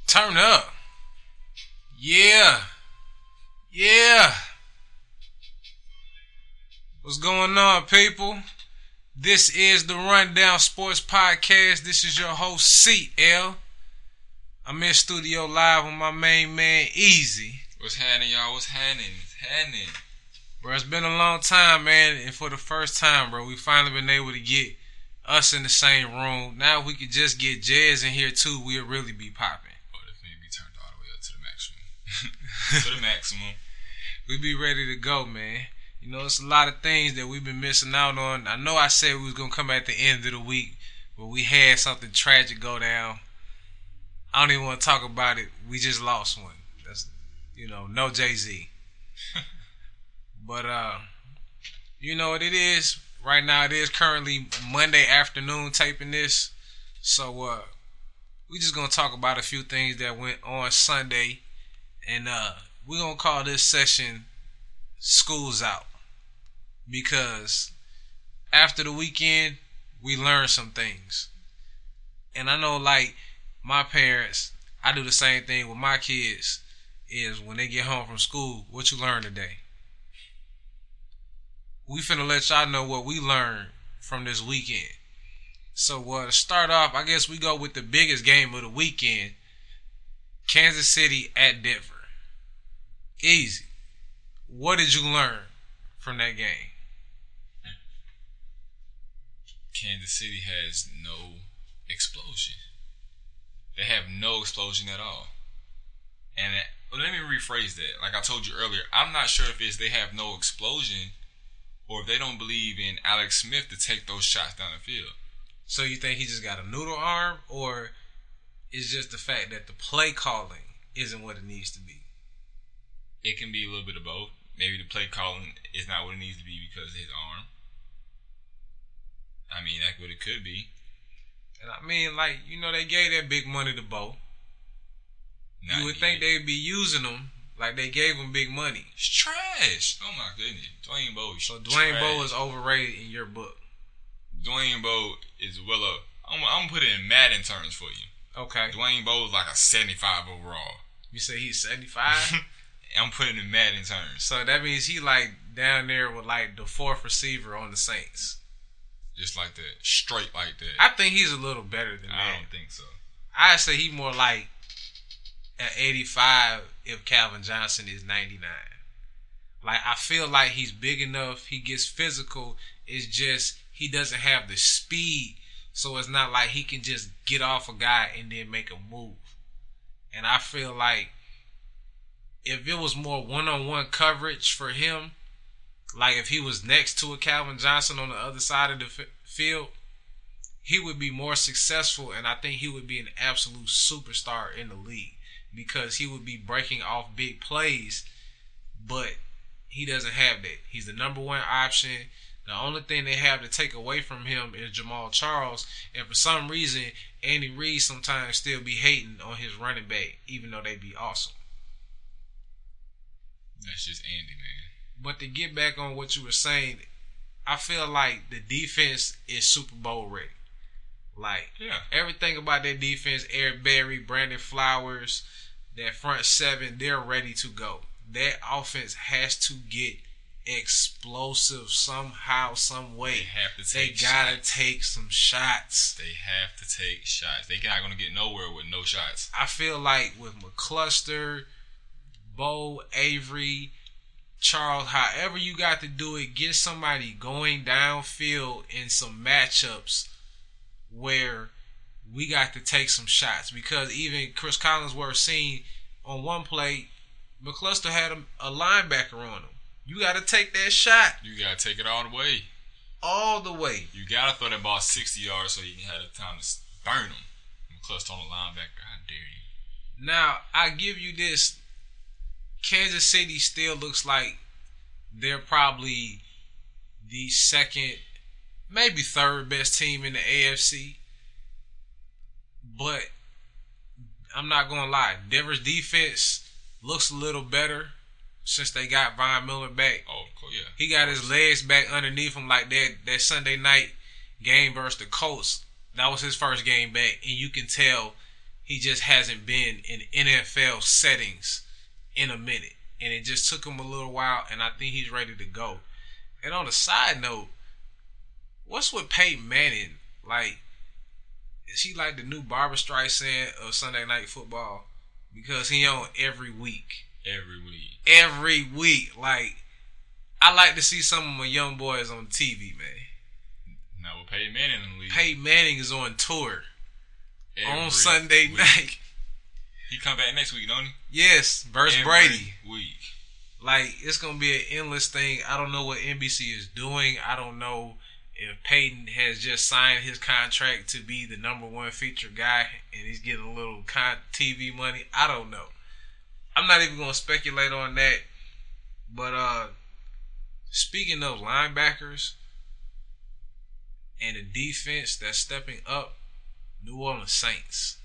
Turn up. Yeah. Yeah. What's going on, people? This is the Rundown Sports Podcast. This is your host, CL. I'm in studio live with my main man, Easy. What's happening, y'all? What's happening? Bro, it's been a long time, man. And for the first time, bro, we finally been able to get us in the same room. Now if we could just get Jez in here, too, we'll really be popping. Oh, this may be turned all the way up to the maximum. To the maximum. We be ready to go, man. You know, it's a lot of things that we've been missing out on. I know I said we was going to come at the end of the week, but we had something tragic go down. I don't even want to talk about it. We just lost one. That's, no Jay-Z. But, you know what it is? Right now it is currently Monday afternoon taping this. So, we just going to talk about a few things that went on Sunday. And, we're going to call this session School's Out. Because after the weekend, we learned some things. And I know, like, my parents, I do the same thing with my kids, is when they get home from school, what you learn today? We finna let y'all know what we learned from this weekend. So, to start off, I guess we go with the biggest game of the weekend, Kansas City at Denver. Easy. What did you learn from that game? Kansas City has no explosion. They have no explosion at all. And let me rephrase that. Like I told you earlier, I'm not sure if it's they have no explosion or if they don't believe in Alex Smith to take those shots down the field. So you think he just got a noodle arm, or it's just the fact that the play calling isn't what it needs to be? It can be a little bit of both. Maybe the play calling is not what it needs to be because of his arm. I mean, that's what it could be. And I mean, like, they gave that big money to Bo. You would think they'd be using them like they gave him big money. It's trash. Oh, my goodness. Dwayne Bowe is So Dwayne Bowe is overrated in your book. Dwayne Bowe is well up. I'm going to put it in Madden terms for you. Okay. Dwayne Bowe is like a 75 overall. You say he's 75? I'm putting it in Madden terms. So that means he like down there with like the fourth receiver on the Saints. Just like that. Straight like that. I think he's a little better than that. I don't think so. I'd say he more like at 85 if Calvin Johnson is 99. Like, I feel like he's big enough. He gets physical. It's just he doesn't have the speed. So it's not like he can just get off a guy and then make a move. And I feel like if it was more one-on-one coverage for him, like if he was next to a Calvin Johnson on the other side of the field, he would be more successful, and I think he would be an absolute superstar in the league because he would be breaking off big plays, but he doesn't have that. He's the number one option. The only thing they have to take away from him is Jamal Charles, and for some reason, Andy Reid sometimes still be hating on his running back, even though they be awesome. That's just Andy, man. But to get back on what you were saying, I feel like the defense is Super Bowl ready. Like, everything about that defense, Eric Berry, Brandon Flowers, that front seven, they're ready to go. That offense has to get explosive somehow, some way. They have to take gotta take some shots. They have to take shots. They're not going to get nowhere with no shots. I feel like with McCluster, Bo, Avery, Charles, however you got to do it, get somebody going downfield in some matchups where we got to take some shots. Because even Chris Collinsworth seen on one play, McCluster had a linebacker on him. You got to take that shot. You got to take it all the way. All the way. You got to throw that ball 60 yards so you can have the time to burn him. McCluster on the linebacker. How dare you? Now, I give you this. Kansas City still looks like they're probably the second, maybe third best team in the AFC. But I'm not going to lie. Denver's defense looks a little better since they got Von Miller back. Oh, cool, yeah. He got his legs back underneath him like that Sunday night game versus the Colts. That was his first game back. And you can tell he just hasn't been in NFL settings in a minute. And it just took him a little while, and I think he's ready to go. And on a side note, what's with Peyton Manning? Like, is he like the new Barbra Streisand of Sunday Night Football? Because he on every week. Every week. Like, I like to see some of my young boys on TV, man. Now with Peyton Manning in the league. Peyton Manning is on tour on Sunday night. He come back next week, don't he? Yes, versus Brady. Week. Like, it's going to be an endless thing. I don't know what NBC is doing. I don't know if Peyton has just signed his contract to be the number one featured guy and he's getting a little TV money. I don't know. I'm not even going to speculate on that. But speaking of linebackers and the defense that's stepping up, New Orleans Saints.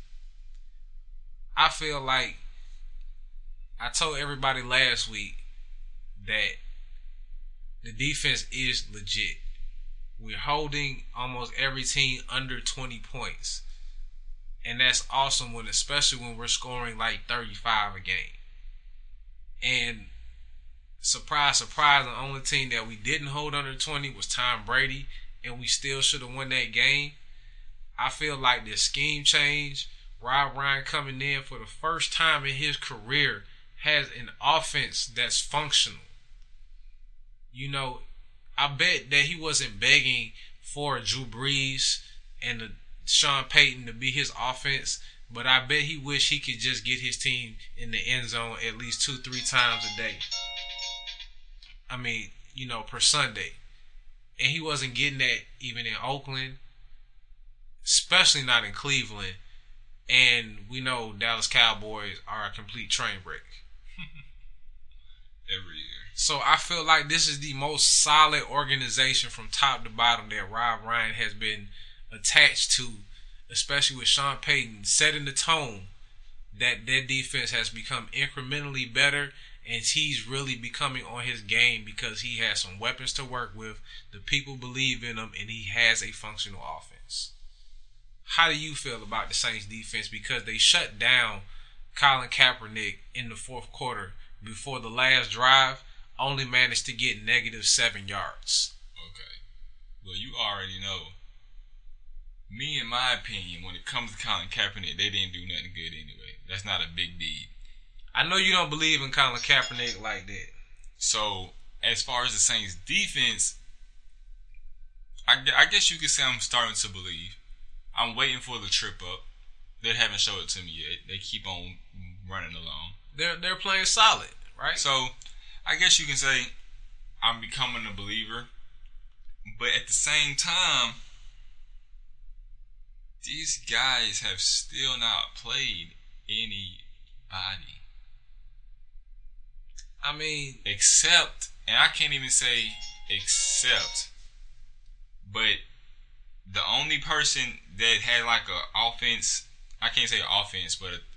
I feel like I told everybody last week that the defense is legit. We're holding almost every team under 20 points. And that's awesome, especially when we're scoring like 35 a game. And surprise, surprise, the only team that we didn't hold under 20 was Tom Brady, and we still should have won that game. I feel like this scheme change, Rob Ryan coming in for the first time in his career, has an offense that's functional. You know, I bet that he wasn't begging for Drew Brees and Sean Payton to be his offense, but I bet he wished he could just get his team in the end zone at least 2-3 times a day. I mean, you know, per Sunday. And he wasn't getting that even in Oakland, especially not in Cleveland. And we know Dallas Cowboys are a complete train wreck. Every year. So I feel like this is the most solid organization from top to bottom that Rob Ryan has been attached to, especially with Sean Payton setting the tone that their defense has become incrementally better, and he's really becoming on his game because he has some weapons to work with. The people believe in him, and he has a functional offense. How do you feel about the Saints defense? Because they shut down Colin Kaepernick in the fourth quarter before the last drive, only managed to get -7 yards. Okay. Well, you already know. Me, in my opinion, when it comes to Colin Kaepernick, they didn't do nothing good anyway. That's not a big deed. I know you don't believe in Colin Kaepernick like that. So, as far as the Saints defense, I guess you could say I'm starting to believe. I'm waiting for the trip up. They haven't showed it to me yet. They keep on running along. They're playing solid, right? So, I guess you can say I'm becoming a believer. But at the same time, these guys have still not played anybody. I mean, except, and I can't even say except, but the only person that had like a offense, I can't say offense, but a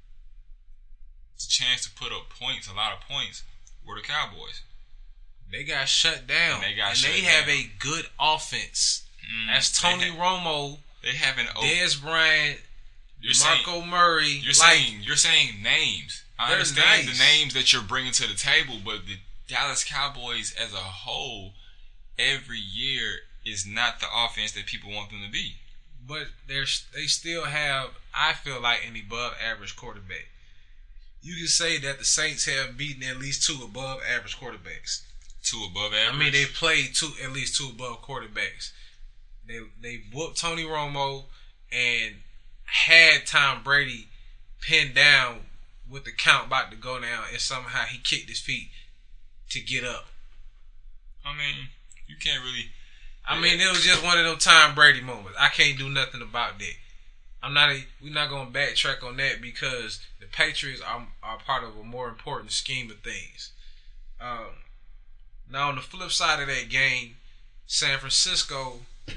chance to put up points, a lot of points, were the Cowboys. They got shut down. They have a good offense. That's Tony Romo. They have an Dez Bryant, Marco Murray. You're saying names. I understand the names that you're bringing to the table, but the Dallas Cowboys as a whole, every year, is not the offense that people want them to be. But they still have, I feel like, an above average quarterback. You can say that the Saints have beaten at least 2 above average quarterbacks. 2 above average? I mean, they played at least 2 above quarterbacks. They whooped Tony Romo and had Tom Brady pinned down with the count about to go down, and somehow he kicked his feet to get up. I mean, you can't really. I mean, it was just one of them Tom Brady moments. I can't do nothing about that. We're not going to backtrack on that because the Patriots are part of a more important scheme of things. Now, on the flip side of that game, San Francisco.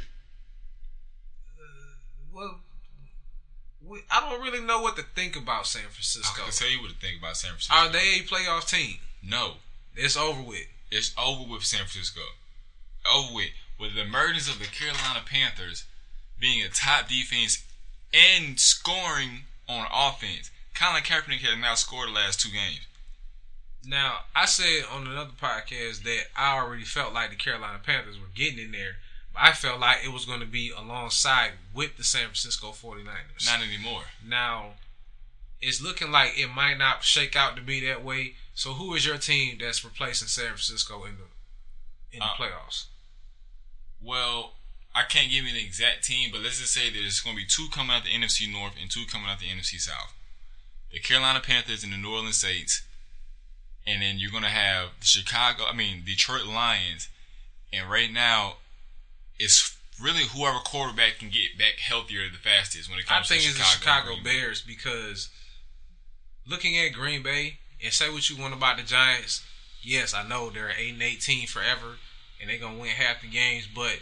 I don't really know what to think about San Francisco. I can tell you what to think about San Francisco. Are they a playoff team? No. It's over with. It's over with San Francisco. Over with. With the emergence of the Carolina Panthers being a top defense and scoring on offense. Colin Kaepernick has now scored the last 2 games. Now, I said on another podcast that I already felt like the Carolina Panthers were getting in there. But I felt like it was going to be alongside with the San Francisco 49ers. Not anymore. Now, it's looking like it might not shake out to be that way. So who is your team that's replacing San Francisco in the playoffs? Well, I can't give you an exact team, but let's just say there's going to be 2 coming out the NFC North and 2 coming out the NFC South. The Carolina Panthers and the New Orleans Saints. And then you're going to have the Detroit Lions. And right now, it's really whoever quarterback can get back healthier the fastest when it comes to Chicago. I think it's the Chicago Bears because looking at Green Bay, and say what you want about the Giants, yes, I know they're 8-18 forever, and they're going to win half the games, but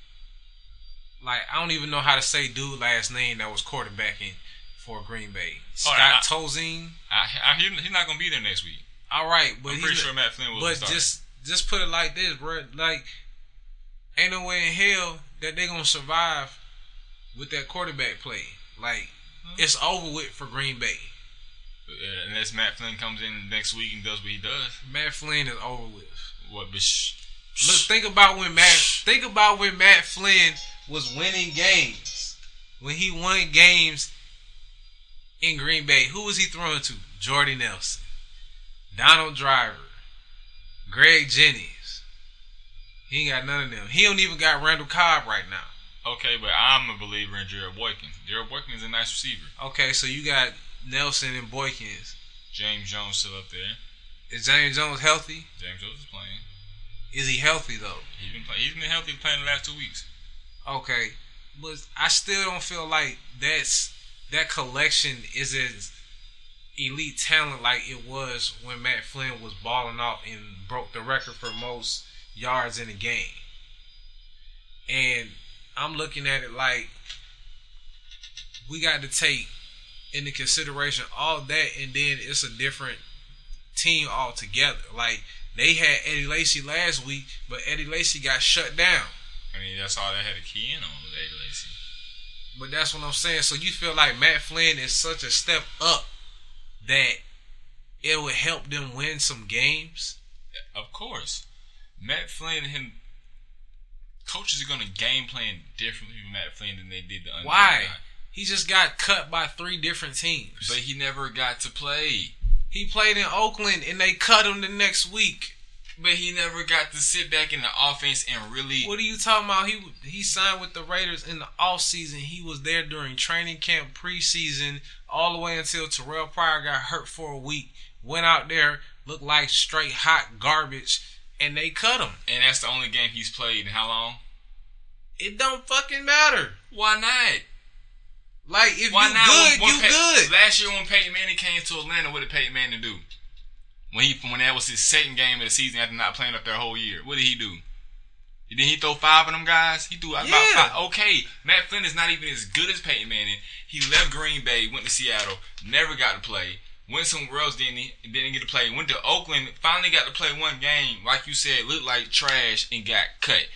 like I don't even know how to say dude last name that was quarterbacking for Green Bay. Scott Tolzien. He's not going to be there next week. All right, but I'm pretty sure Matt Flynn will start. But just put it like this, bro. Like, ain't no way in hell that they're going to survive with that quarterback play. Like, it's over with for Green Bay. Unless Matt Flynn comes in next week and does what he does. Matt Flynn is over with. What? Look, think about when Matt Flynn was winning games. When he won games in Green Bay, who was he throwing to? Jordy Nelson, Donald Driver, Greg Jennings. He ain't got none of them. He don't even got Randall Cobb right now. Okay, but I'm a believer in Jared Boykins. Jared Boykins is a nice receiver. Okay, so you got Nelson and Boykins. James Jones still up there. Is James Jones healthy? James Jones is playing. Is he healthy though? He's been playing. He's been healthy playing the last 2 weeks. Okay, but I still don't feel like that collection is as elite talent like it was when Matt Flynn was balling off and broke the record for most yards in a game. And I'm looking at it like we got to take into consideration all that, and then it's a different team altogether. Like, they had Eddie Lacy last week, but Eddie Lacy got shut down. I mean, that's all they had to key in on with Eddie Lacy. But that's what I'm saying. So you feel like Matt Flynn is such a step up that it would help them win some games? Of course. Matt Flynn and him, coaches are going to game plan differently with Matt Flynn than they did the other Why? guy. He just got cut by 3 different teams. But he never got to play. He played in Oakland and they cut him the next week. But he never got to sit back in the offense and really... What are you talking about? He signed with the Raiders in the offseason. He was there during training camp, preseason, all the way until Terrell Pryor got hurt for a week. Went out there, looked like straight hot garbage, and they cut him. And that's the only game he's played in how long? It don't fucking matter. Why not? Like, if you good, you good. Last year when Peyton Manning came to Atlanta, what did Peyton Manning do? When that was his second game of the season after not playing up their whole year, what did he do? Didn't he throw 5 of them guys? He threw about 5. Okay, Matt Flynn is not even as good as Peyton Manning. He left Green Bay, went to Seattle, never got to play. Went somewhere else, didn't get to play. Went to Oakland, finally got to play 1 game. Like you said, looked like trash and got cut.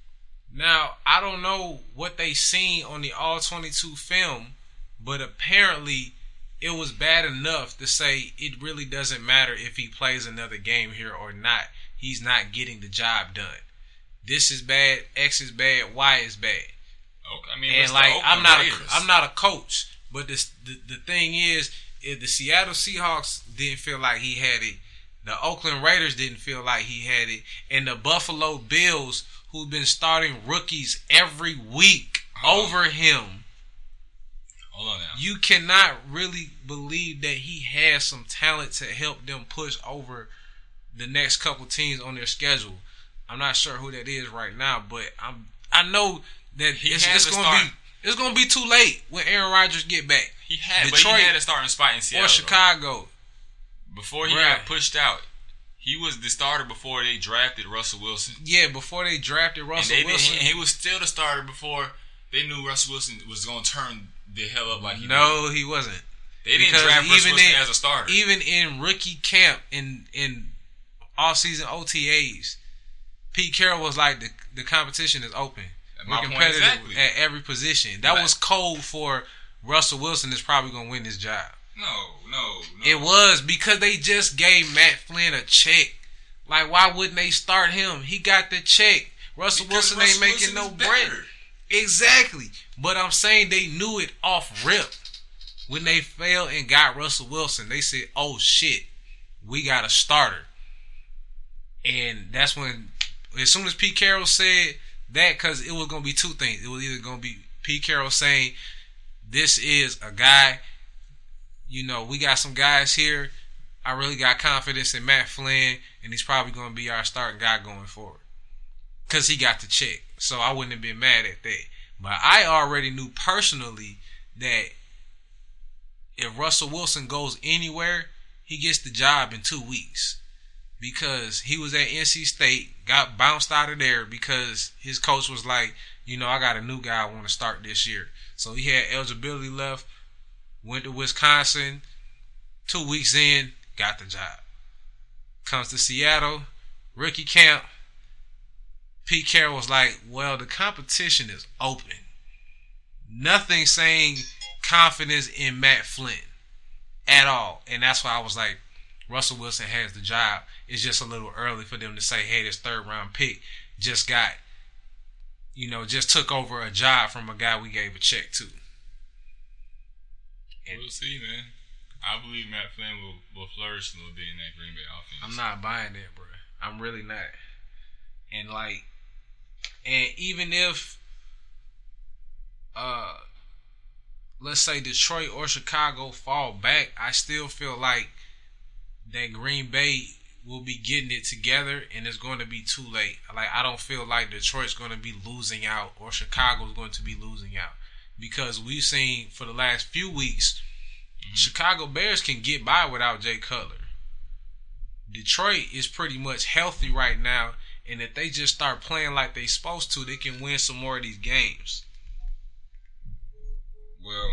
Now, I don't know what they seen on the All-22 film, but apparently it was bad enough to say it really doesn't matter if he plays another game here or not. He's not getting the job done. This is bad, X is bad, Y is bad. Okay, I mean, and like I'm not a coach, but the thing is, if the Seattle Seahawks didn't feel like he had it, the Oakland Raiders didn't feel like he had it, and the Buffalo Bills, who've been starting rookies every week over him. Hold on now. You cannot really believe that he has some talent to help them push over the next couple teams on their schedule. I'm not sure who that is right now, but I know that it's gonna be too late when Aaron Rodgers get back. But he had a starting spot in Seattle or Chicago. Before he got pushed out. He was the starter before they drafted Russell Wilson. Yeah, before they drafted Russell Wilson. And he was still the starter before they knew Russell Wilson was going to turn the hell up like he did. No, he wasn't. They didn't draft Russell Wilson as a starter. Even in rookie camp, in off-season OTAs, Pete Carroll was like, the competition is open. We're competitive at every position. That was code for Russell Wilson is probably going to win this job. No. It was because they just gave Matt Flynn a check. Like, why wouldn't they start him? He got the check. Russell Wilson ain't making no bread. Exactly. But I'm saying they knew it off rip. When they failed and got Russell Wilson, they said, oh shit, we got a starter. And that's when, as soon as Pete Carroll said that, because it was going to be two things. It was either going to be Pete Carroll saying, this is a guy, we got some guys here. I really got confidence in Matt Flynn, and he's probably going to be our starting guy going forward. Because he got the check. So I wouldn't have been mad at that. But I already knew personally that if Russell Wilson goes anywhere, he gets the job in 2 weeks. Because he was at NC State, got bounced out of there because his coach was like, I got a new guy I want to start this year. So he had eligibility left, went to Wisconsin, 2 weeks in, got the job. Comes to Seattle, rookie camp. Pete Carroll was like, well, the competition is open. Nothing saying confidence in Matt Flynn at all. And that's why I was like, Russell Wilson has the job. It's just a little early for them to say, hey, this third round pick just got, just took over a job from a guy we gave a check to. And we'll see, man. I believe Matt Flynn will flourish a little bit in that Green Bay offense. I'm not buying that, bro. I'm really not. And even if, let's say Detroit or Chicago fall back, I still feel like that Green Bay will be getting it together, and it's going to be too late. Like, I don't feel like Detroit's going to be losing out or Chicago's going to be losing out, because we've seen for the last few weeks, Chicago Bears can get by without Jay Cutler. Detroit is pretty much healthy right now, and if they just start playing like they're supposed to, they can win some more of these games. Well,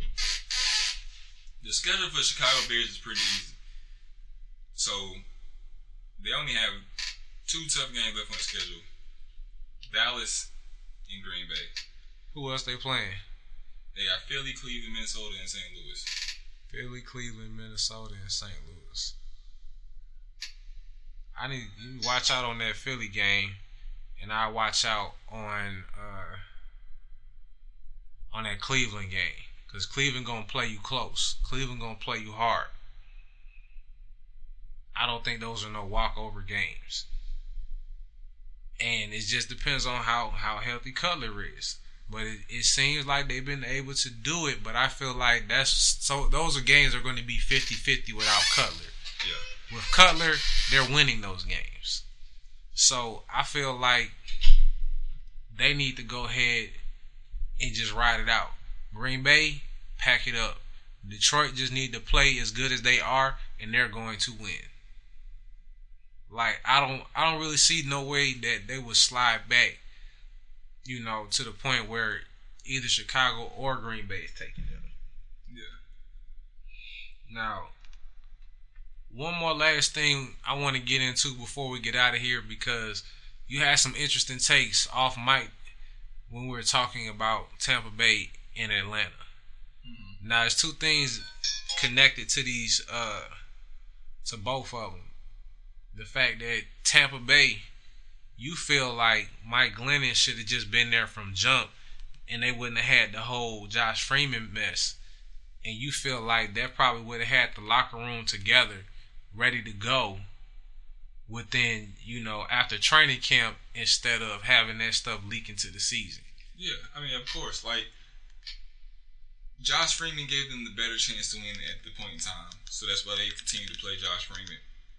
the schedule for Chicago Bears is pretty easy. So, they only have 2 tough games left on the schedule. Dallas and Green Bay. Who else they playing? They got Philly, Cleveland, Minnesota, and St. Louis. Philly, Cleveland, Minnesota, and St. Louis. I need you watch out on that Philly game, and I watch out on that Cleveland game, because Cleveland gonna play you close. Cleveland gonna play you hard. I don't think those are no walkover games, and it just depends on how healthy Cutler is. But it seems like they've been able to do it. But I feel like those are games that are going to be 50-50 without Cutler. Yeah. With Cutler, they're winning those games. So I feel like they need to go ahead and just ride it out. Green Bay, pack it up. Detroit just need to play as good as they are, and they're going to win. Like, I don't really see no way that they would slide back, to the point where either Chicago or Green Bay is taking them. Yeah. Now, one more last thing I want to get into before we get out of here, because you had some interesting takes off mic when we were talking about Tampa Bay and Atlanta. Mm-hmm. Now, there's 2 things connected to these, to both of them. The fact that Tampa Bay, you feel like Mike Glennon should have just been there from jump, and they wouldn't have had the whole Josh Freeman mess. And you feel like that probably would have had the locker room together, ready to go within, after training camp, instead of having that stuff leak into the season. Yeah, I mean, of course. Like, Josh Freeman gave them the better chance to win at the point in time. So that's why they continue to play Josh Freeman.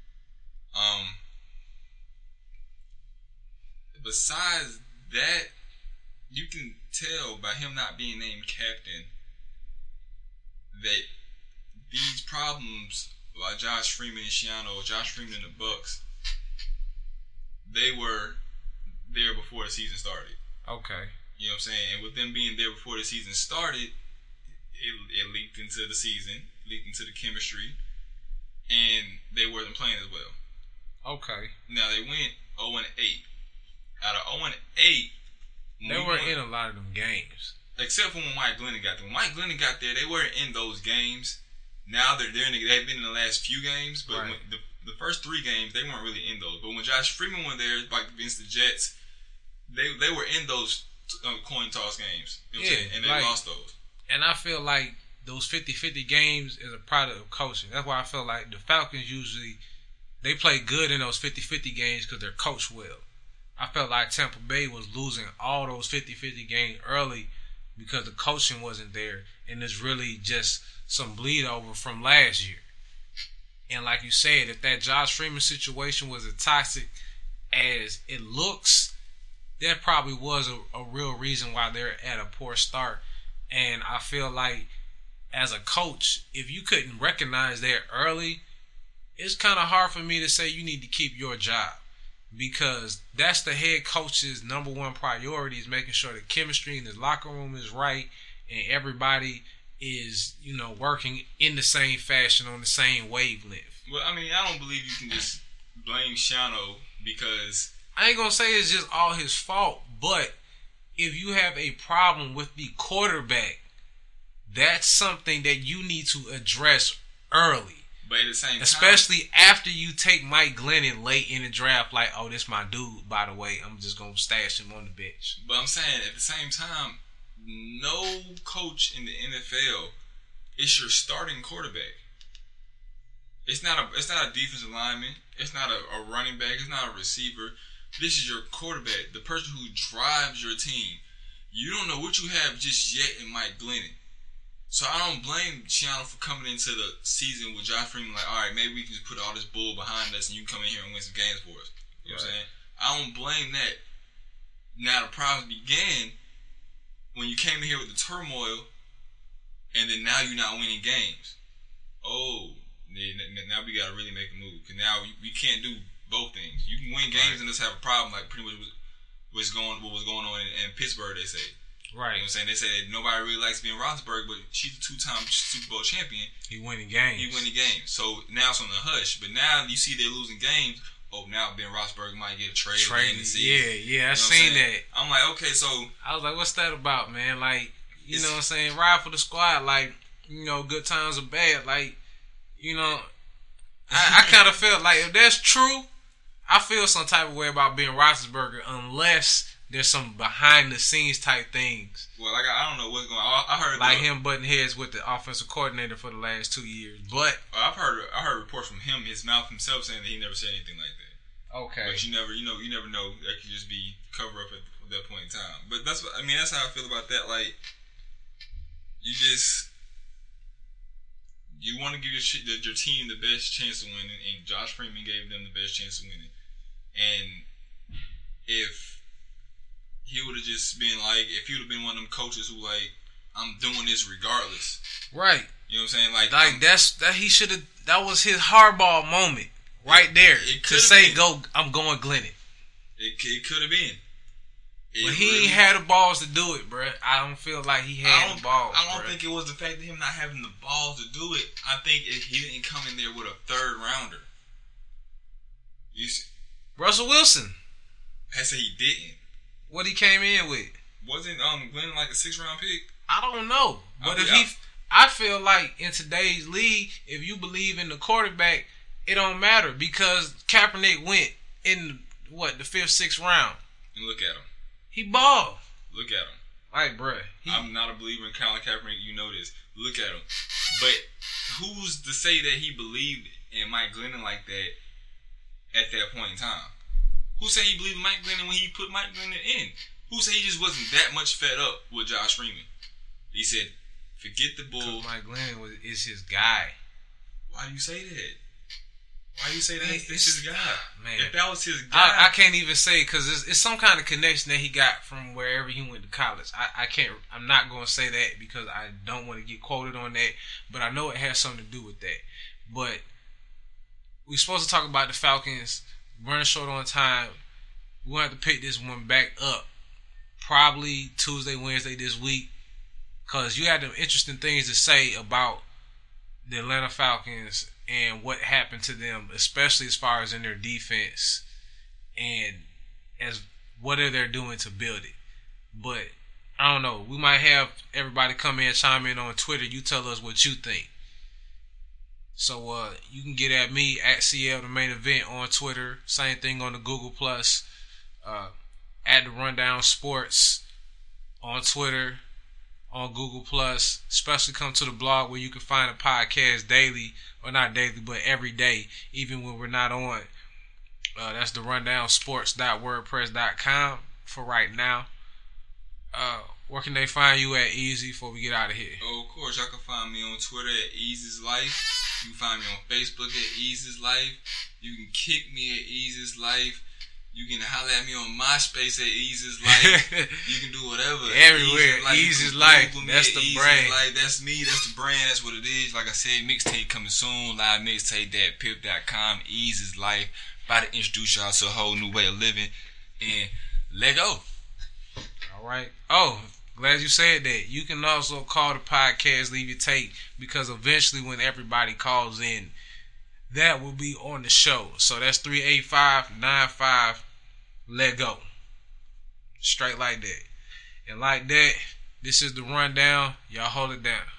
Besides that, you can tell by him not being named captain that these problems by Josh Freeman and Shiano, Josh Freeman and the Bucks, they were there before the season started. Okay. You know what I'm saying? And with them being there before the season started, it leaked into the season, leaked into the chemistry, and they wasn't playing as well. Okay. Now they went 0-8. Out of 0-8, they were in a lot of them games. except for when Mike Glennon got there. When Mike Glennon got there, they weren't in those games. Now they've been in the last few games, but Right. when the first 3 games they weren't really in those. But when Josh Freeman went there, like against the Jets, they were in those coin toss games. You know what I'm saying? And they lost those. And I feel like those 50-50 games is a product of coaching. That's why I feel like the Falcons usually they play good in those 50-50 games because they're coached well. I felt like Tampa Bay was losing all those 50-50 games early because the coaching wasn't there, and it's really just some bleed over from last year. And like you said, if that Josh Freeman situation was as toxic as it looks, that probably was a real reason why they're at a poor start. And I feel like as a coach, if you couldn't recognize that early, it's kind of hard for me to say you need to keep your job, because that's the head coach's number one priority, is making sure the chemistry in his locker room is right and everybody is, working in the same fashion on the same wavelength. Well, I mean, I don't believe you can just blame Shiano because I ain't gonna say it's just all his fault, but if you have a problem with the quarterback, that's something that you need to address early. But at the same time, especially after you take Mike Glennon late in the draft, like, oh, this my dude, by the way, I'm just going to stash him on the bench. But I'm saying, at the same time, no coach in the NFL is your starting quarterback. It's not a defensive lineman. It's not a running back. It's not a receiver. This is your quarterback, the person who drives your team. You don't know what you have just yet in Mike Glennon. So I don't blame Shiano for coming into the season with Josh Freeman like, all right, maybe we can just put all this bull behind us and you come in here and win some games for us. You know what I'm saying? I don't blame that. Now the problem began when you came in here with the turmoil and then now you're not winning games. Oh, now we got to really make a move. Because now we can't do both things. You can win games and just have a problem, like pretty much what was going on in Pittsburgh, they say. Right. You know what I'm saying? They said nobody really likes being Roethlisberger, but she's a 2-time Super Bowl champion. He winning games. So now it's on the hush. But now you see they're losing games. Oh, now Ben Roethlisberger might get a trade. Yeah, I seen that. I'm like, okay, so I was like, what's that about, man? Like, you know what I'm saying? Ride for the squad. Like, good times are bad. Like, I kind of felt like if that's true, I feel some type of way about Ben Roethlisberger unless there's some behind the scenes type things. Well, like I don't know what's going on. I heard like him butting heads with the offensive coordinator for the last 2 years. But I heard reports from him, his mouth himself, saying that he never said anything like that. Okay. But you never know. That could just be cover up at that point in time. But that's how I feel about that. Like, you want to give your team the best chance of winning, and Josh Freeman gave them the best chance of winning. And if he would have just been like, if he would have been one of them coaches who like, I'm doing this regardless. Right. You know what I'm saying? Like that was his hardball moment right there to say, been. I'm going Glennon. It could have been. But he ain't had the balls to do it, bro. I don't feel like he had the balls. I don't think it was the fact of him not having the balls to do it. I think he didn't come in there with a third rounder. Russell Wilson. I said he didn't. What he came in with? Wasn't Glennon like a 6th-round pick? I don't know. But I feel like in today's league, if you believe in the quarterback, it don't matter because Kaepernick went in the 5th, 6th round. And look at him. He balled. Look at him. Like, bruh. I'm not a believer in Colin Kaepernick. You know this. Look at him. But who's to say that he believed in Mike Glennon like that at that point in time? Who said he believed in Mike Glennon when he put Mike Glennon in? Who said he just wasn't that much fed up with Josh Freeman? He said, forget the bull. Mike Glennon is his guy. Why do you say that? Why do you say that's his guy? Man, if that was his guy, I can't even say because it's some kind of connection that he got from wherever he went to college. I can't. I'm not going to say that because I don't want to get quoted on that. But I know it has something to do with that. But we're supposed to talk about the Falcons running short on time. We're going to have to pick this one back up probably Tuesday, Wednesday this week because you had some interesting things to say about the Atlanta Falcons and what happened to them, especially as far as in their defense and as what are they doing to build it. But I don't know. We might have everybody come in and chime in on Twitter. You tell us what you think. So you can get at me at CL the Main Event on Twitter. Same thing on the Google Plus. At the Rundown Sports on Twitter, on Google Plus. Especially come to the blog where you can find a podcast daily, or not daily, but every day, even when we're not on. That's the rundownsports.wordpress.com for right now. Where can they find you at, Easy, before we get out of here? Oh, of course, y'all can find me on Twitter at Easy's Life. You can find me on Facebook at Easy's Life. You can kick me at Easy's Life. You can holler at me on MySpace at Easy's Life. You can do whatever. Everywhere. Easy's Life. That's the brand. Life. That's me. That's the brand. That's what it is. Like I said, mixtape coming soon. Live mixtape.pip.com. Easy's Life. About to introduce y'all to a whole new way of living. And let go. All right. Oh, glad you said that. You can also call the podcast, leave your take, because eventually when everybody calls in, that will be on the show. So that's 385-95. Let go. Straight like that. And like that, this is the Rundown. Y'all hold it down.